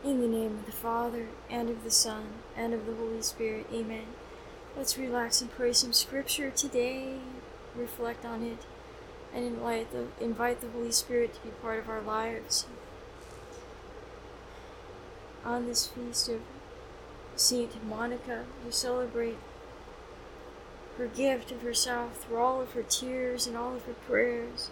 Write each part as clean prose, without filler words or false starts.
In the name of the Father, and of the Son, and of the Holy Spirit. Amen. Let's relax and pray some scripture today, reflect on it, and invite the Holy Spirit to be part of our lives. On this feast of Saint Monica, we celebrate her gift of herself through all of her tears and all of her prayers.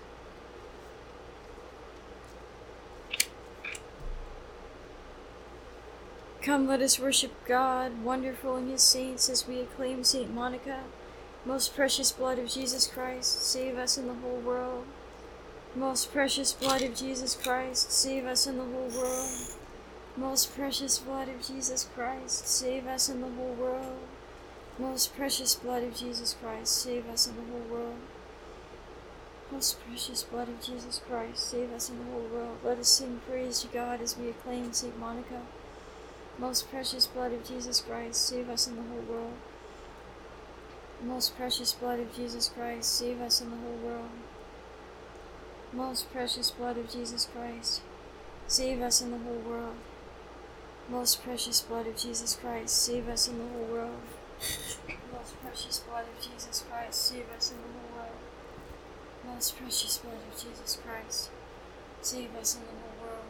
Come, let us worship God, wonderful in his saints, as we acclaim Saint Monica. Most precious blood of Jesus Christ, save us in the whole world. Most precious blood of Jesus Christ, save us in the whole world. Most precious blood of Jesus Christ, save us in the whole world. Most precious blood of Jesus Christ, save us in the whole world. Most precious blood of Jesus Christ, save us in the whole world. Let us sing praise to God as we acclaim Saint Monica. Most precious blood of Jesus Christ, save us in the whole world. Most precious blood of Jesus Christ, save us in the whole world. Most precious blood of Jesus Christ, save us in the whole world. Most precious blood of Jesus Christ, save us in the whole world. Most precious blood of Jesus Christ, save us in the whole world. Most precious blood of Jesus Christ, save us in the whole world.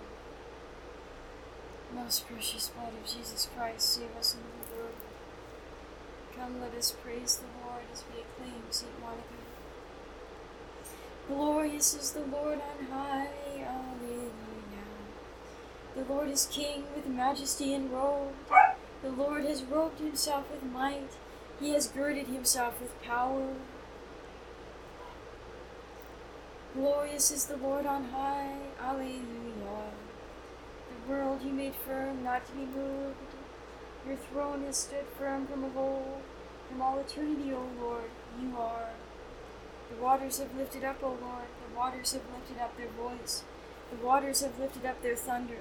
Most precious blood of Jesus Christ, save us in the whole world. Come, let us praise the Lord as we acclaim Saint Monica. Glorious is the Lord on high, Alleluia. The Lord is King with majesty enrolled. The Lord has robed himself with might. He has girded himself with power. Glorious is the Lord on high, Alleluia. The world you made firm, not to be moved. Your throne has stood firm from of old. From all eternity, O Lord, you are. The waters have lifted up, O Lord. The waters have lifted up their voice. The waters have lifted up their thunder.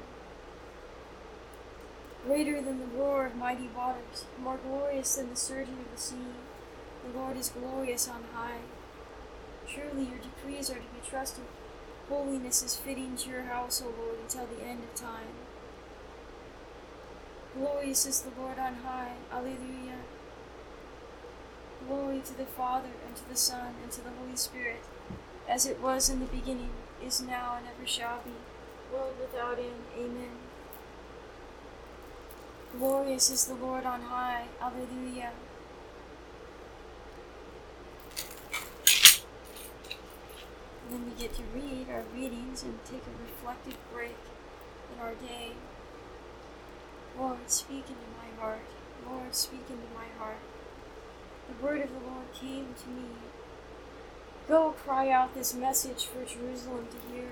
Greater than the roar of mighty waters, more glorious than the surging of the sea. The Lord is glorious on high. Truly your decrees are to be trusted. Holiness is fitting to your house, O Lord, until the end of time. Glorious is the Lord on high. Alleluia. Glory to the Father, and to the Son, and to the Holy Spirit, as it was in the beginning, is now, and ever shall be, world without end. Amen. Glorious is the Lord on high. Alleluia. And then we get to read our readings and take a reflective break in our day. Lord, speak into my heart. Lord, speak into my heart. The word of the Lord came to me. Go cry out this message for Jerusalem to hear.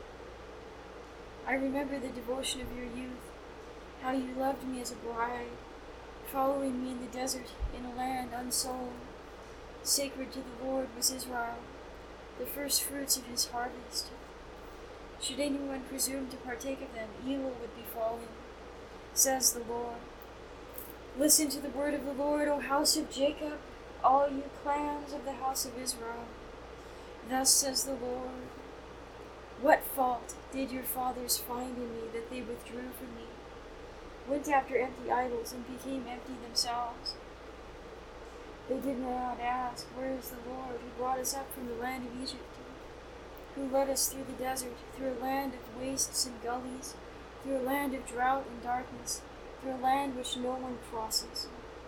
I remember the devotion of your youth, how you loved me as a bride, following me in the desert in a land unsown. Sacred to the Lord was Israel, the first fruits of his harvest. Should anyone presume to partake of them, evil would befall him, says the Lord. Listen to the word of the Lord, O house of Jacob, all you clans of the house of Israel. Thus says the Lord, what fault did your fathers find in me that they withdrew from me, went after empty idols, and became empty themselves? They did not ask, where is the Lord, who brought us up from the land of Egypt, who led us through the desert, through a land of wastes and gullies, through a land of drought and darkness, through a land which no one crosses,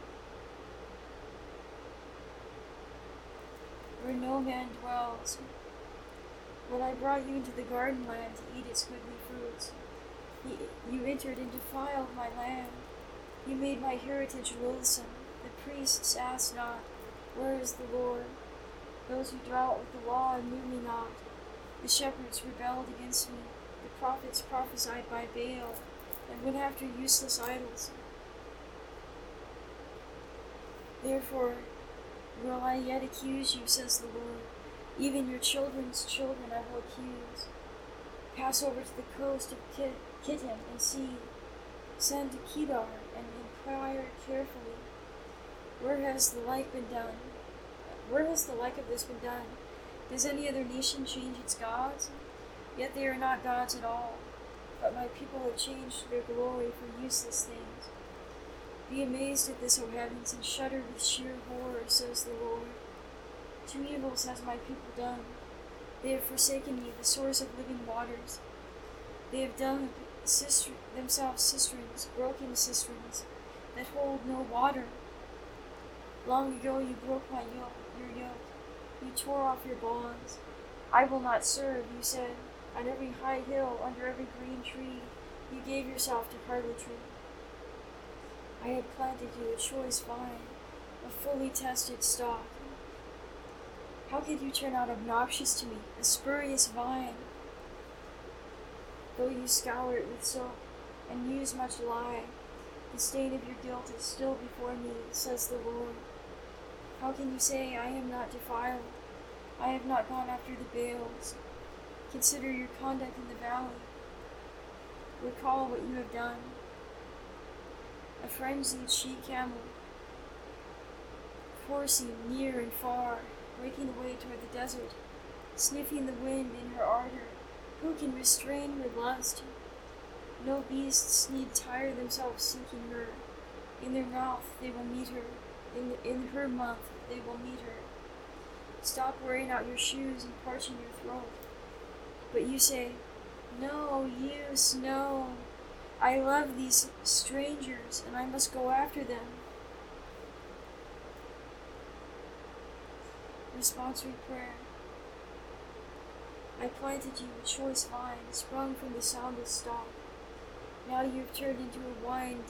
where no man dwells. When I brought you into the garden land to eat its goodly fruits, you entered and defiled my land. You made my heritage loathsome. The priests asked not, where is the Lord? Those who dwelt with the law knew me not. The shepherds rebelled against me. The prophets prophesied by Baal, and went after useless idols. Therefore will I yet accuse you, says the Lord. Even your children's children I will accuse. Pass over to the coast of Kittim and see. Send to Kedar and inquire carefully. Where has the like been done? Where has the like of this been done? Does any other nation change its gods? Yet they are not gods at all. but my people have changed their glory for useless things. Be amazed at this, O heavens, and shudder with sheer horror, says the Lord. 2 evils has my people done. They have forsaken me, the source of living waters. They have done themselves cisterns, broken cisterns, that hold no water. Long ago you broke your yoke. You tore off your bonds. I will not serve, you said. On every high hill, under every green tree, you gave yourself to harlotry. I had planted you a choice vine, a fully tested stock. How could you turn out obnoxious to me, a spurious vine? Though you scour it with soap and use much lye, the stain of your guilt is still before me, says the Lord. How can you say, I am not defiled? I have not gone after the Baals. Consider your conduct in the valley. Recall what you have done. A frenzied she-camel, coursing near and far, breaking away toward the desert, sniffing the wind in her ardor. Who can restrain her lust? No beasts need tire themselves seeking her. In their mouth they will meet her. In her month they will meet her. Stop wearing out your shoes and parching your throat. But you say, no use, no. I love these strangers, and I must go after them. Responsory prayer. I planted you a choice vine, sprung from the soundless stalk. Now you have turned into a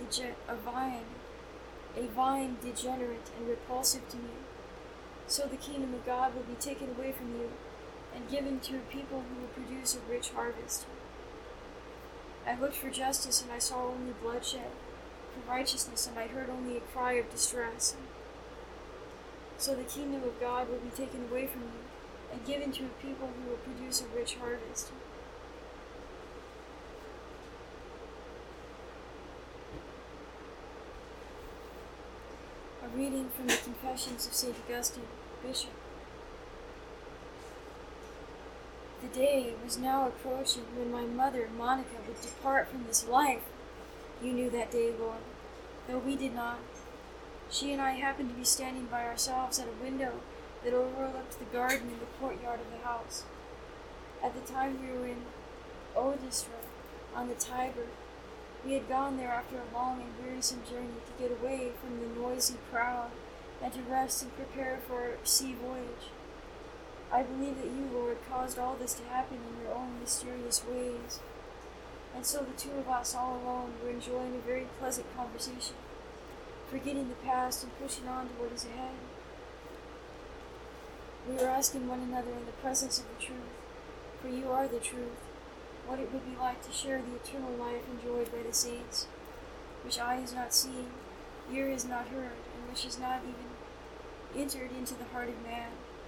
vine degenerate and repulsive to me. So the kingdom of God will be taken away from you, and given to a people who will produce a rich harvest. I looked for justice, and I saw only bloodshed, for righteousness, and I heard only a cry of distress. So the kingdom of God will be taken away from you, and given to a people who will produce a rich harvest. A reading from the Confessions of St. Augustine, Bishop. The day was now approaching when my mother, Monica, would depart from this life. You knew that day, Lord, though we did not. She and I happened to be standing by ourselves at a window that overlooked the garden and the courtyard of the house. At the time we were in Odistra, on the Tiber. We had gone there after a long and wearisome journey to get away from the noisy crowd and to rest and prepare for our sea voyage. I believe that you, Lord, caused all this to happen in your own mysterious ways. And so the two of us, all alone, were enjoying a very pleasant conversation, forgetting the past and pushing on to what is ahead. We were asking one another in the presence of the truth, for you are the truth, what it would be like to share the eternal life enjoyed by the saints, which eye has not seen, ear has not heard, and which has not even entered into the heart of man.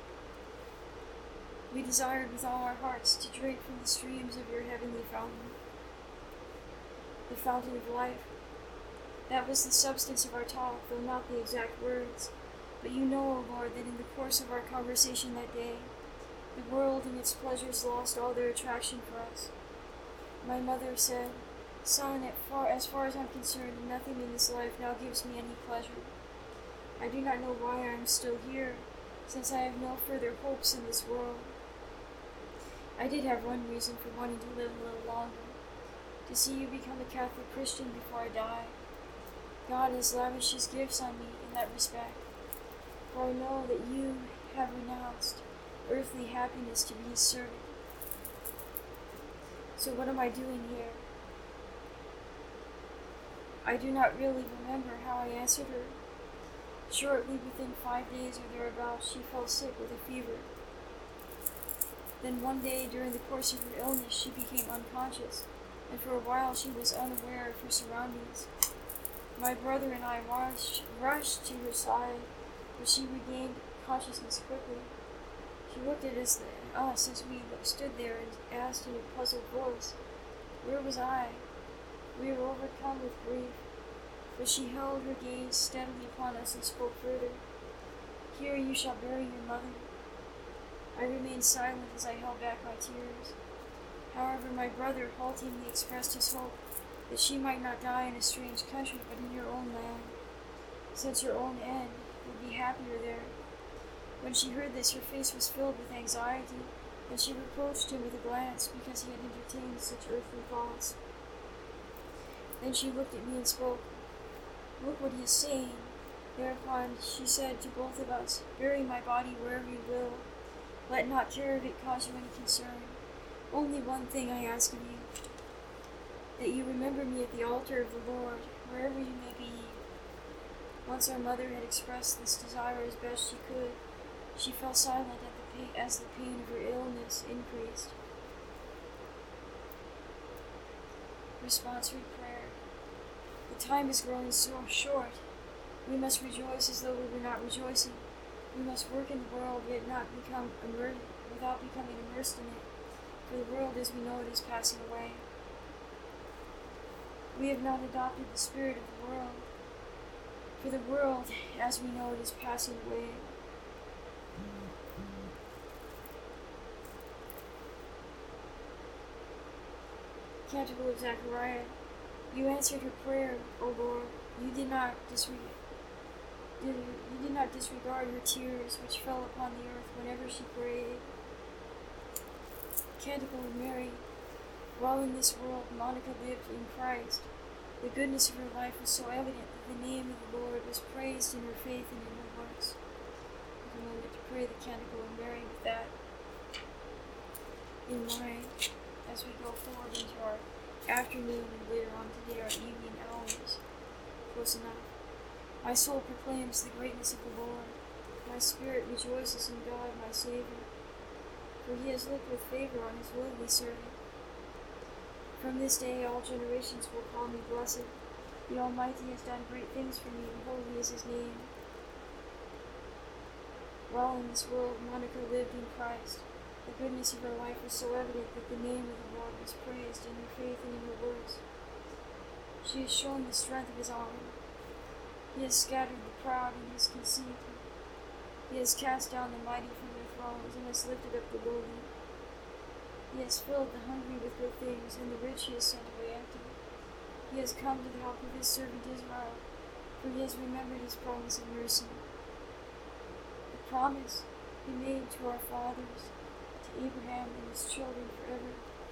We desired with all our hearts to drink from the streams of your heavenly fountain, the fountain of life. That was the substance of our talk, though not the exact words. But you know, O Lord, that in the course of our conversation that day, the world and its pleasures lost all their attraction for us. My mother said, Son, as far as I'm concerned, nothing in this life now gives me any pleasure. I do not know why I am still here, since I have no further hopes in this world. I did have one reason for wanting to live a little longer, to see you become a Catholic Christian before I die. God has lavished his gifts on me in that respect, for I know that you have renounced earthly happiness to be his servant. So what am I doing here? I do not really remember how I answered her. Shortly, within 5 days or thereabouts, she fell sick with a fever. Then one day, during the course of her illness, she became unconscious, and for a while she was unaware of her surroundings. My brother and I rushed to her side, but she regained consciousness quickly. She looked at us as we stood there and asked in a puzzled voice, where was I? We were overcome with grief, but she held her gaze steadily upon us and spoke further. Here you shall bury your mother. I remained silent as I held back my tears. However, my brother haltingly expressed his hope that she might not die in a strange country, but in your own land, since your own end would be happier there. When she heard this, her face was filled with anxiety, and she reproached him with a glance because he had entertained such earthly thoughts. Then she looked at me and spoke. Look what he is saying. Thereupon she said to both of us, bury my body wherever you will. Let not care of it cause you any concern. Only one thing I ask of you, that you remember me at the altar of the Lord, wherever you may be. Once our mother had expressed this desire as best she could, she fell silent as the pain of her illness increased. Responsory prayer. The time is growing so short. We must rejoice as though we were not rejoicing. We must work in the world, yet not become without becoming immersed in it. For the world as we know it is passing away. We have not adopted the spirit of the world. For the world as we know it is passing away. Canticle of Zechariah. You answered her prayer, O Lord. You did not disregard her tears, which fell upon the earth whenever she prayed. Canticle of Mary. While in this world Monica lived in Christ, the goodness of her life was so evident that the name of the Lord was praised in her faith and in her works. Take a moment to pray the Canticle of Mary with that in mind as we go forward into our afternoon and later on today our evening hours. Close enough. My soul proclaims the greatness of the Lord. My spirit rejoices in God, my Savior, for he has looked with favor on his lowly servant. From this day all generations will call me blessed. The Almighty has done great things for me, and holy is his name. While in this world Monica lived in Christ, the goodness of her life was so evident that the name of the Lord was praised in her faith and in her works. She has shown the strength of his arm. He has scattered the proud in his conceit. He has cast down the mighty from their thrones, and has lifted up the lowly. He has filled the hungry with good things, and the rich he has sent away empty. He has come to the help of his servant Israel, for he has remembered his promise of mercy. The promise he made to our fathers, to Abraham and his children forever.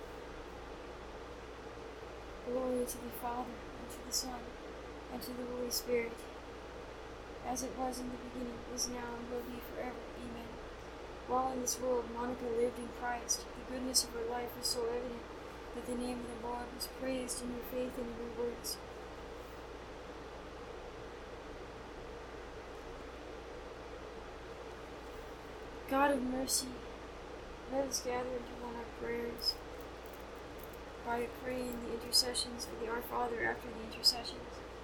Glory to the Father, and to the Son, and to the Holy Spirit, as it was in the beginning, is now, and will be forever. Amen. While in this world Monica lived in Christ, the goodness of her life was so evident that the name of the Lord was praised in her faith and in her works. God of mercy, let us gather into one our prayers by praying the intercessions of the Our Father after the intercessions.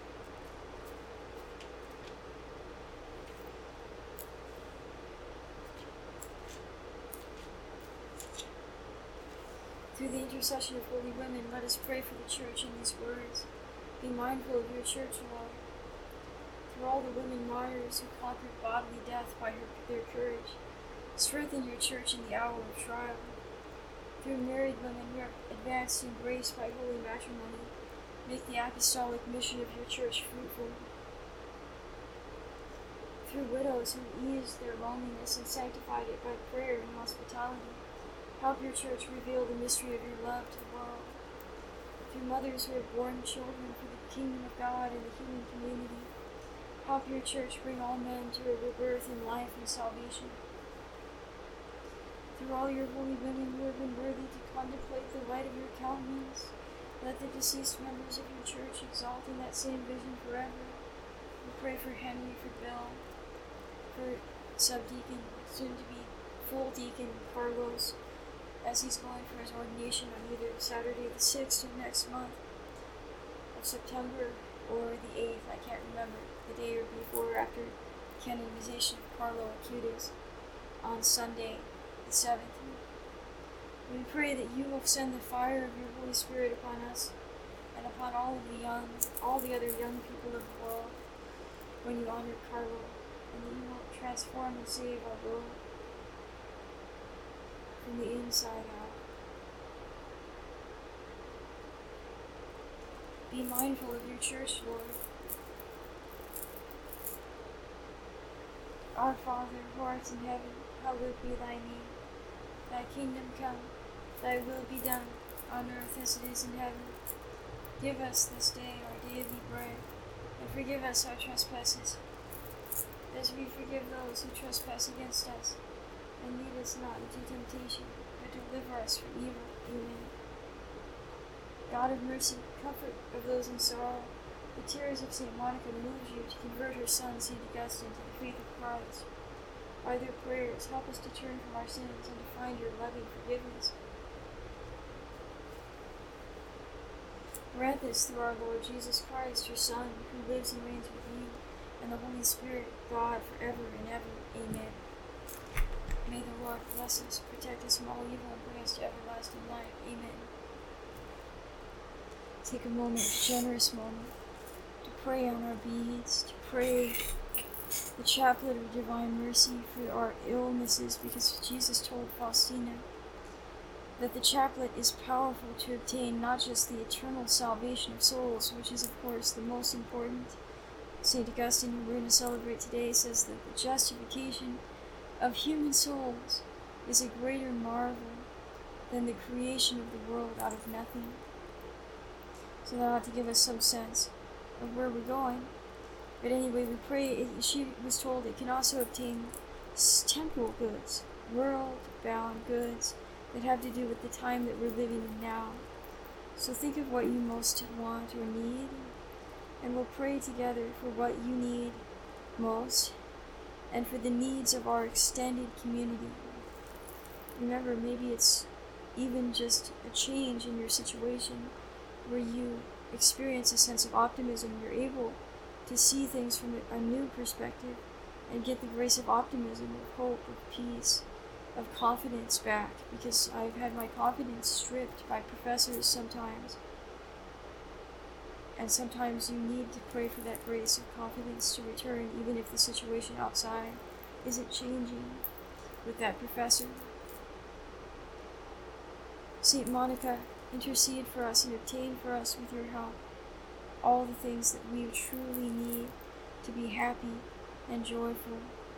Through the intercession of holy women, let us pray for the Church in these words. Be mindful of your Church, Lord. Through all the women martyrs who conquered bodily death by their courage, strengthen your Church in the hour of trial. Through married women who are advanced in grace by holy matrimony, make the apostolic mission of your Church fruitful. Through widows who eased their loneliness and sanctified it by prayer and hospitality, help your Church reveal the mystery of your love to the world. Through mothers who have borne children for the kingdom of God and the human community, help your Church bring all men to a rebirth in life and salvation. Through all your holy women who have been worthy to contemplate the light of your countenance, let the deceased members of your Church exalt in that same vision forever. We pray for Henry, for Bill, for subdeacon, soon to be full deacon Carlos, as he's going for his ordination on either Saturday the 6th of next month of September or the 8th, I can't remember, the day or before or after canonization of Carlo Acutis on Sunday the 7th. We pray that you will send the fire of your Holy Spirit upon us and upon all the other young people of the world when you honor Carlo, and that you will transform and save our world from the inside out. Be mindful of your church, Lord. Our Father, who art in heaven, hallowed be thy name. Thy kingdom come, thy will be done, on earth as it is in heaven. Give us this day our daily bread, and forgive us our trespasses, as we forgive those who trespass against us. And lead us not into temptation, but deliver us from evil. Amen. God of mercy, comfort of those in sorrow, the tears of St. Monica moved you to convert her son, St. Augustine, to the faith of Christ. By their prayers, help us to turn from our sins and to find your loving forgiveness. Grant this through our Lord Jesus Christ, your Son, who lives and reigns with you, and the Holy Spirit, God, forever and ever. Amen. May the Lord bless us, protect us from all evil, and bring us to everlasting life. Amen. Take a moment, a generous moment, to pray on our beads, to pray the chaplet of divine mercy for our illnesses, because Jesus told Faustina that the chaplet is powerful to obtain not just the eternal salvation of souls, which is of course the most important. St. Augustine, who we're going to celebrate today, says that the justification of human souls is a greater marvel than the creation of the world out of nothing. So that ought to give us some sense of where we're going. But anyway, we pray, she was told it can also obtain temporal goods, world-bound goods that have to do with the time that we're living in now. So think of what you most want or need, and we'll pray together for what you need most, and for the needs of our extended community. Remember, maybe it's even just a change in your situation where you experience a sense of optimism. You're able to see things from a new perspective and get the grace of optimism, of hope, of peace, of confidence back, because I've had my confidence stripped by professors sometimes. And sometimes you need to pray for that grace of confidence to return, even if the situation outside isn't changing with that professor. St. Monica, intercede for us and obtain for us with your help all the things that we truly need to be happy and joyful,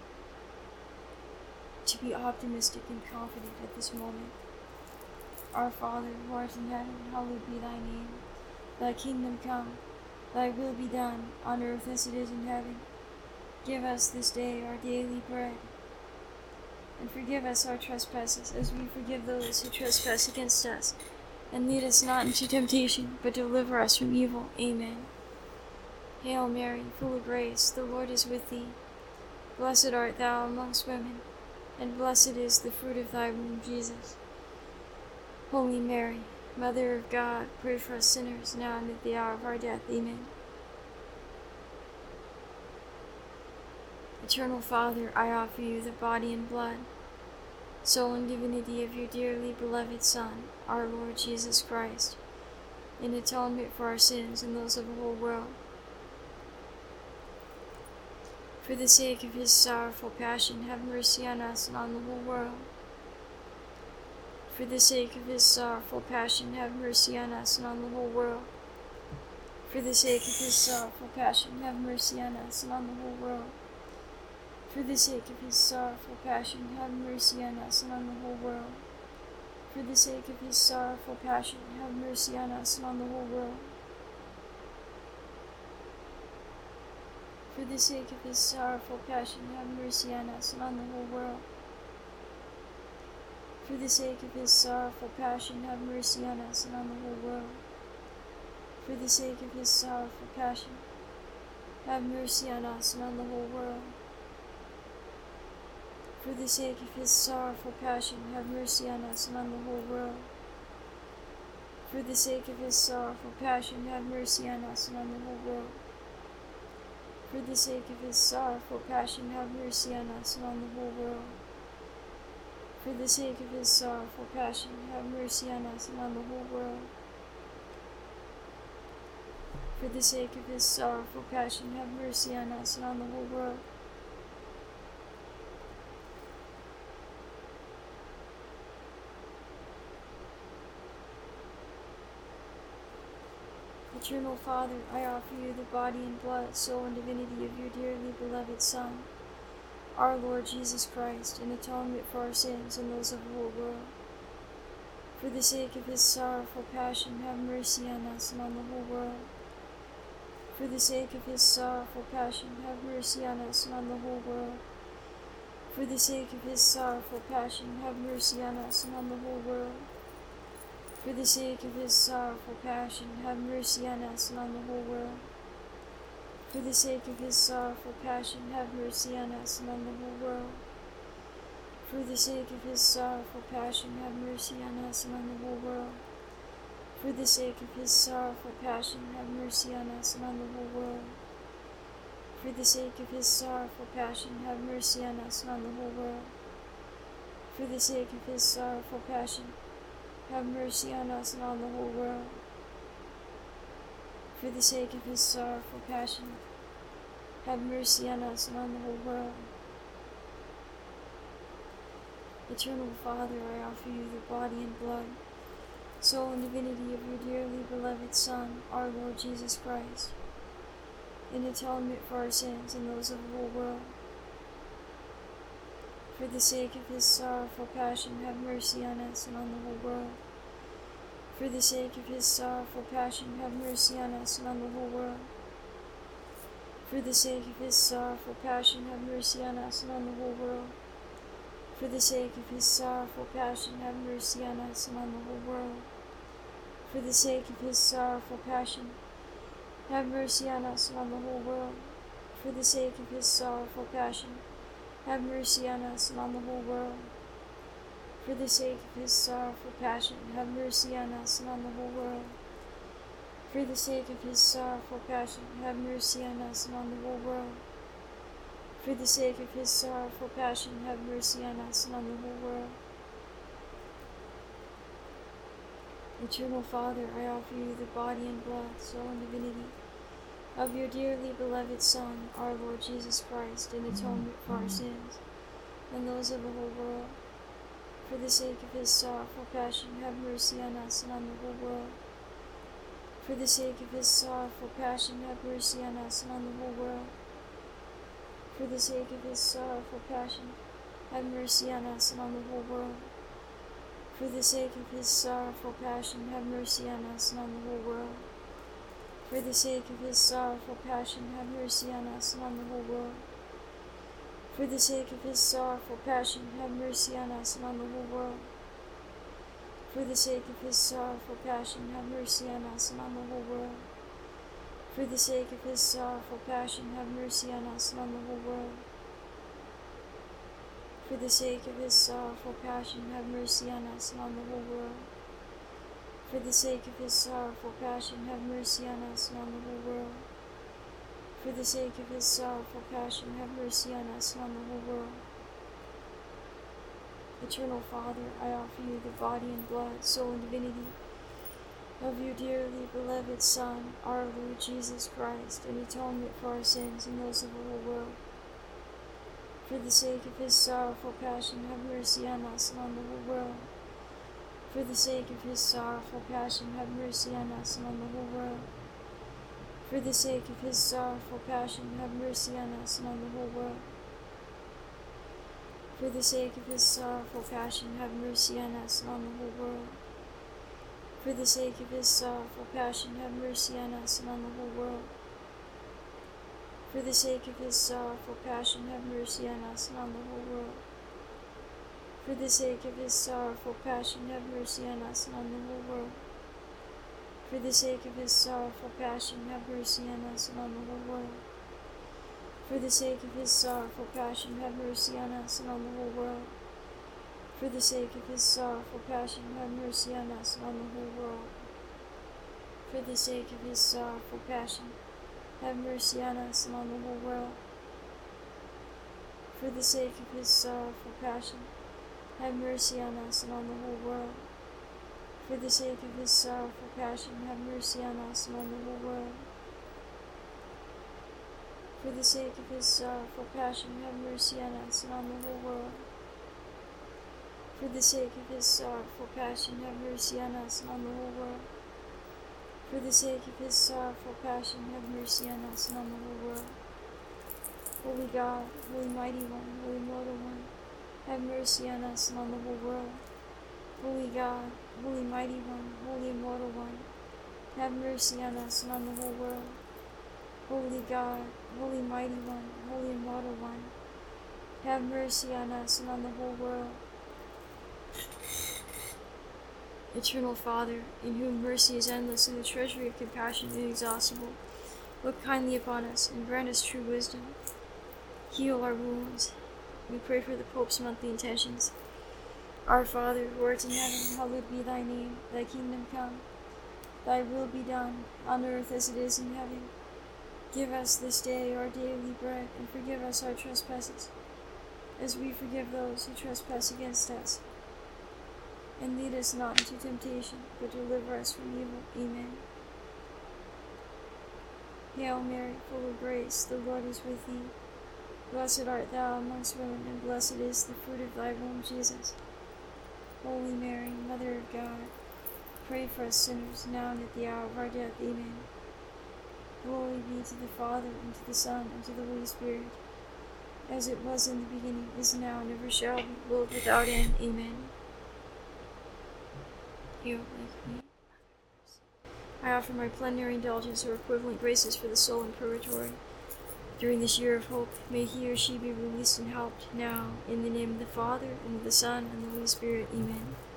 to be optimistic and confident at this moment. Our Father, who art in heaven, hallowed be thy name. Thy kingdom come, thy will be done, on earth as it is in heaven. Give us this day our daily bread, and forgive us our trespasses, as we forgive those who trespass against us. And lead us not into temptation, but deliver us from evil. Amen. Hail Mary, full of grace, the Lord is with thee. Blessed art thou amongst women, and blessed is the fruit of thy womb, Jesus. Holy Mary, Mother of God, pray for us sinners, now and at the hour of our death. Amen. Eternal Father, I offer you the body and blood, soul and divinity of your dearly beloved Son, our Lord Jesus Christ, in atonement for our sins and those of the whole world. For the sake of his sorrowful passion, have mercy on us and on the whole world. For the sake of his sorrowful passion, have mercy on us and on the whole world. For the sake of his sorrowful passion, have mercy on us and on the whole world. For the sake of his sorrowful passion, have mercy on us and on the whole world. For the sake of his sorrowful passion, have mercy on us and on the whole world. For the sake of his sorrowful passion, have mercy on us and on the whole world. For the sake of his sorrowful passion, have mercy on us and on the whole world. For the sake of his sorrowful passion, have mercy on us and on the whole world. For the sake of his sorrowful passion, have mercy on us and on the whole world. For the sake of his sorrowful passion, have mercy on us and on the whole world. For the sake of his sorrowful passion, have mercy on us and on the whole world. For the sake of his sorrowful passion, have mercy on us and on the whole world. For the sake of his sorrowful passion, have mercy on us and on the whole world. Eternal Father, I offer you the body and blood, soul, and divinity of your dearly beloved Son, our Lord Jesus Christ, in atonement for our sins and those of the whole world. For the sake of his sorrowful passion, have mercy on us and on the whole world. For the sake of his sorrowful passion, have mercy on us and on the whole world. For the sake of his sorrowful passion, have mercy on us and on the whole world. For the sake of his sorrowful passion, have mercy on us and on the whole world. For the sake of his sorrowful passion, have mercy on us and on the whole world. For the sake of his sorrowful passion, have mercy on us and on the whole world. For the sake of his sorrowful passion, have mercy on us and on the whole world. For the sake of his sorrowful passion, have mercy on us and on the whole world. For the sake of his sorrowful passion, have mercy on us and on the whole world. For the sake of his sorrowful passion, have mercy on us and on the whole world. Eternal Father, I offer you the body and blood, soul, and divinity of your dearly beloved Son, our Lord Jesus Christ, in atonement for our sins and those of the whole world. For the sake of his sorrowful passion, have mercy on us and on the whole world. For the sake of his sorrowful passion, have mercy on us and on the whole world. For the sake of his sorrowful passion, have mercy on us and on the whole world. For the sake of his sorrowful passion, have mercy on us and on the whole world. For the sake of his sorrowful passion, have mercy on us and on the whole world. For the sake of his sorrowful passion, have mercy on us and on the whole world. For the sake of his sorrowful passion, have mercy on us and on the whole world. For the sake of his sorrowful passion, have mercy on us and on the whole world. For the sake of his sorrowful passion, have mercy on us and on the whole world. Eternal Father, I offer you the body and blood, soul, and divinity of your dearly beloved Son, our Lord Jesus Christ, in atonement for our sins and those of the whole world. For the sake of his sorrowful passion, have mercy on us and on the whole world. For the sake of his sorrowful passion, have mercy on us and on the whole world. For the sake of his sorrowful passion, have mercy on us and on the whole world. For the sake of his sorrowful passion, have mercy on us and on the whole world. For the sake of his sorrowful passion, have mercy on us and on the whole world. For the sake of his sorrowful passion, have mercy on us and on the whole world. For the sake of his sorrowful passion, have mercy on us and on the whole world. For the sake of his sorrowful passion, have mercy on us and on the whole world. For the sake of his sorrowful passion, have mercy on us and on the whole world. For the sake of his sorrowful passion, have mercy on us and on the whole world. For the sake of his sorrowful passion, have mercy on us and on the whole world. Eternal Father, I offer you the body and blood, soul, and divinity of your dearly beloved Son, our Lord Jesus Christ, in atonement for our sins and those of the whole world. For the sake of his sorrowful passion, have mercy on us and on the whole world. For the sake of his sorrowful passion, have mercy on us and on the whole world. For the sake of his sorrowful passion, have mercy on us and on the whole world. For the sake of his sorrowful passion, have mercy on us and on the whole world. For the sake of his sorrowful passion, have mercy on us and on the whole world. For the sake of his sorrowful passion, have mercy on us and on the whole world. For the sake of his sorrowful passion, have mercy on us and on the whole world. For the sake of his sorrowful passion, have mercy on us and on the whole world. For the sake of his sorrowful passion, have mercy on us and on the whole world. For the sake of his sorrowful passion, have mercy on us and on the whole world. For the sake of his sorrowful passion, have mercy on us and on the whole world. For the sake of his sorrowful passion, have mercy on us and on the whole world. For the sake of his sorrowful passion, have mercy on us and on the whole world. For the sake of his sorrowful passion, have mercy on us and on the whole world. For the sake of his sorrowful passion, have mercy on us and on the whole world. For the sake of his sorrowful passion, have mercy on us and on the whole world. Holy God, Holy Mighty One, Holy Immortal One, have mercy on us and on the whole world. Holy God, Holy Mighty One, Holy Immortal One, have mercy on us and on the whole world. Holy God, Holy Mighty One, Holy Immortal One, have mercy on us and on the whole world. Eternal Father, in whom mercy is endless and the treasury of compassion inexhaustible, look kindly upon us and grant us true wisdom. Heal our wounds. We pray for the Pope's monthly intentions. Our Father, who art in heaven, hallowed be thy name. Thy kingdom come. Thy will be done, on earth as it is in heaven. Give us this day our daily bread, and forgive us our trespasses, as we forgive those who trespass against us. And lead us not into temptation, but deliver us from evil. Amen. Hail Mary, full of grace, the Lord is with thee. Blessed art thou amongst women, and blessed is the fruit of thy womb, Jesus. Holy Mary, Mother of God, pray for us sinners, now and at the hour of our death. Amen. Glory be to the Father, and to the Son, and to the Holy Spirit, as it was in the beginning, is now, and ever shall be, world without end. Amen. Hail, like me. I offer my plenary indulgence or equivalent graces for the soul in purgatory. During this year of hope, may he or she be released and helped now, in the name of the Father, and of the Son, and the Holy Spirit. Amen.